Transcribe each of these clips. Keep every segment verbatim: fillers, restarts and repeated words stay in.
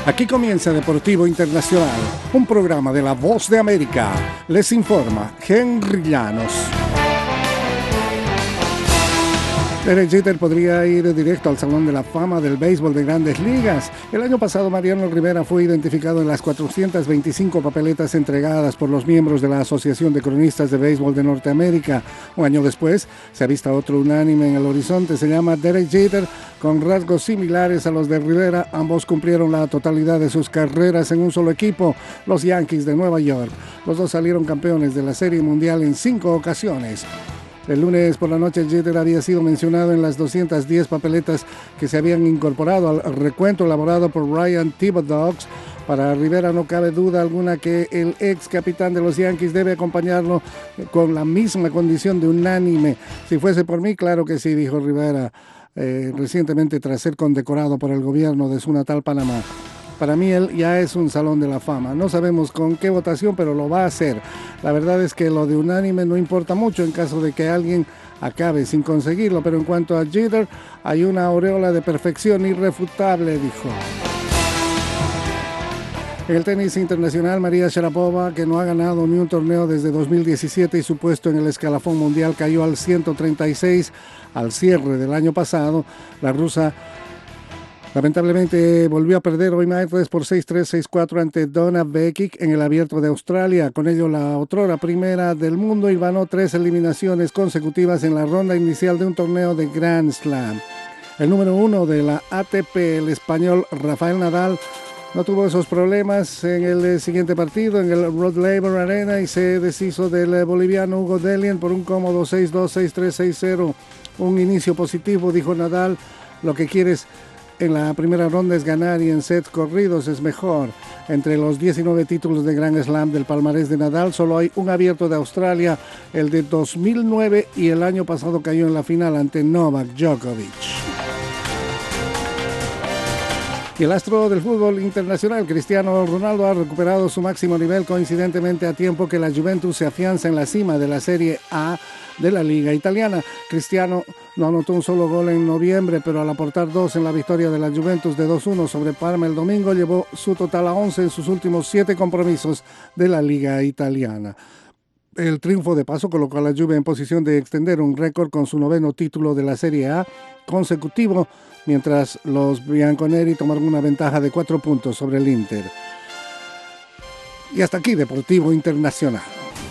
Aquí comienza Deportivo Internacional, un programa de La Voz de América. Les informa Henry Llanos. Derek Jeter podría ir directo al Salón de la Fama del Béisbol de Grandes Ligas. El año pasado, Mariano Rivera fue identificado en las cuatrocientas veinticinco papeletas entregadas por los miembros de la Asociación de Cronistas de Béisbol de Norteamérica. Un año después, se ha visto otro unánime en el horizonte. Se llama Derek Jeter, con rasgos similares a los de Rivera. Ambos cumplieron la totalidad de sus carreras en un solo equipo, los Yankees de Nueva York. Los dos salieron campeones de la Serie Mundial en cinco ocasiones. El lunes por la noche, Jeter había sido mencionado en las doscientas diez papeletas que se habían incorporado al recuento elaborado por Ryan Thibodeau. Para Rivera no cabe duda alguna que el ex capitán de los Yankees debe acompañarlo con la misma condición de unánime. Si fuese por mí, claro que sí, dijo Rivera eh, recientemente tras ser condecorado por el gobierno de su natal Panamá. Para mí él ya es un salón de la fama. No sabemos con qué votación, pero lo va a hacer. La verdad es que lo de unánime no importa mucho en caso de que alguien acabe sin conseguirlo. Pero en cuanto a Jeter, hay una aureola de perfección irrefutable, dijo. En el tenis internacional, María Sharapova, que no ha ganado ni un torneo desde dos mil diecisiete y su puesto en el escalafón mundial cayó al ciento treinta y seis al cierre del año pasado. La rusa lamentablemente volvió a perder hoy martes por seis tres, seis cuatro ante Donna Vekic en el Abierto de Australia. Con ello, la otrora primera del mundo hilvanó tres eliminaciones consecutivas en la ronda inicial de un torneo de Grand Slam. El número uno de la A T P, el español Rafael Nadal, no tuvo esos problemas en el siguiente partido en el Rod Laver Arena y se deshizo del boliviano Hugo Dellien por un cómodo seis dos, seis tres, seis cero. Un inicio positivo, dijo Nadal. Lo que quieres en la primera ronda es ganar y en sets corridos es mejor. Entre los diecinueve títulos de Grand Slam del palmarés de Nadal, solo hay un abierto de Australia, el de dos mil nueve, y el año pasado cayó en la final ante Novak Djokovic. Y el astro del fútbol internacional, Cristiano Ronaldo, ha recuperado su máximo nivel coincidentemente a tiempo que la Juventus se afianza en la cima de la Serie A de la Liga Italiana. Cristiano no anotó un solo gol en noviembre, pero al aportar dos en la victoria de la Juventus de dos uno sobre Parma el domingo, llevó su total a once en sus últimos siete compromisos de la Liga Italiana. El triunfo de paso colocó a la Juve en posición de extender un récord con su noveno título de la Serie A consecutivo, mientras los bianconeri tomaron una ventaja de cuatro puntos sobre el Inter. Y hasta aquí Deportivo Internacional.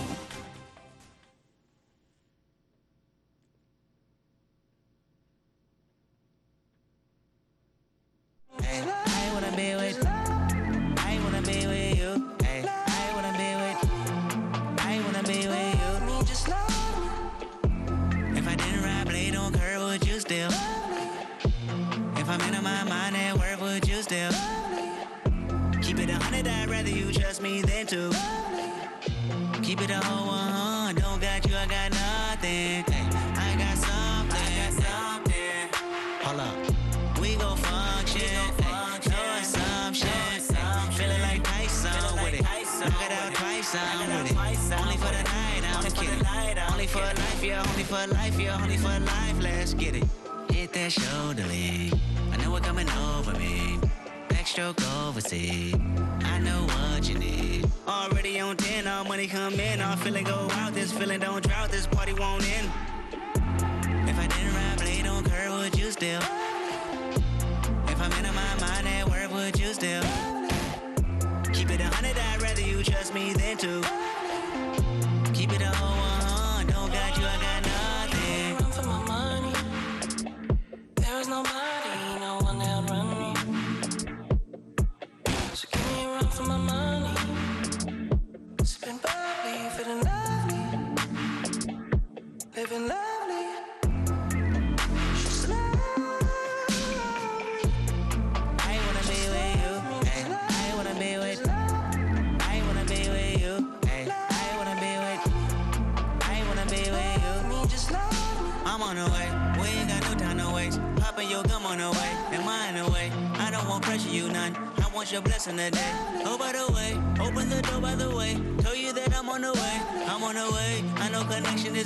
Your blessing today. Oh, by the way, open the door by the way. Tell you that I'm on the way. I'm on the way. I know connection is